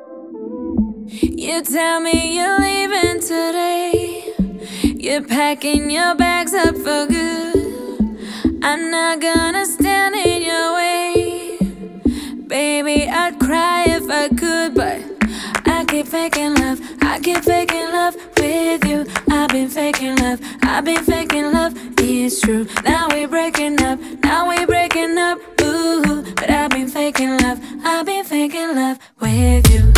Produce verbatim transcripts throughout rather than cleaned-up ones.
You tell me you're leaving today. You're packing your bags up for good. I'm not gonna stand in your way. Baby, I'd cry if I could, but I keep faking love, I keep faking love with you. I've been faking love, I've been faking love, it's true. Now we're breaking up, now we're breaking up, ooh. But I've been faking love, I've been faking love with you.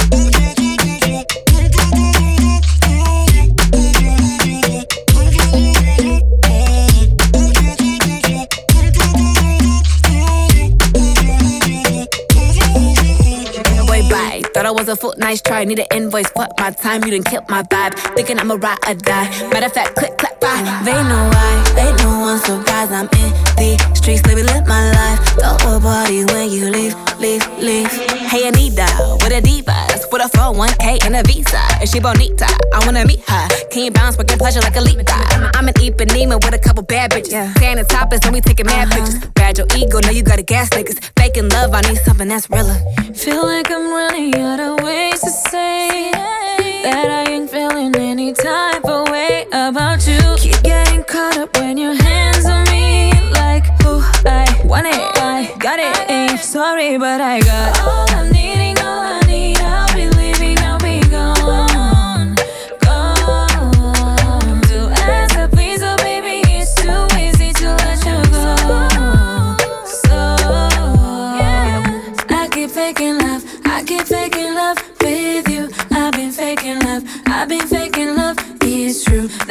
Thought I was a fool, nice try, need an invoice, fuck my time, you done killed my vibe. Thinking I'ma ride or die, matter of fact, click, clap, bye. They know why, they know I'm surprised. I'm in the streets, baby, live my life. Double parties when you leave, leave, leave. Hey Anita, with a divas, with a four oh one k and a visa. Is she bonita? I wanna meet her. Can you bounce, working pleasure like a leap guy? I'm an Ipanema with a couple bad bitches. Yeah. Standing topless and we taking mad uh-huh. pictures. Bad your ego, know you gotta gas niggas. Faking love, I need something that's realer. Feel like I'm running out of ways to say that I ain't feeling any type of way about you. Keep getting caught up when your hands on me, like, oh, I want it, I got it. Ain't sorry, but I got all I'm needing, all I need. I'll be leaving, I'll be gone, gone. Do as I please, oh baby, it's too easy to let you go. So, yeah, I keep faking love, I keep faking love with you. I've been faking love, I've been faking love, it's true.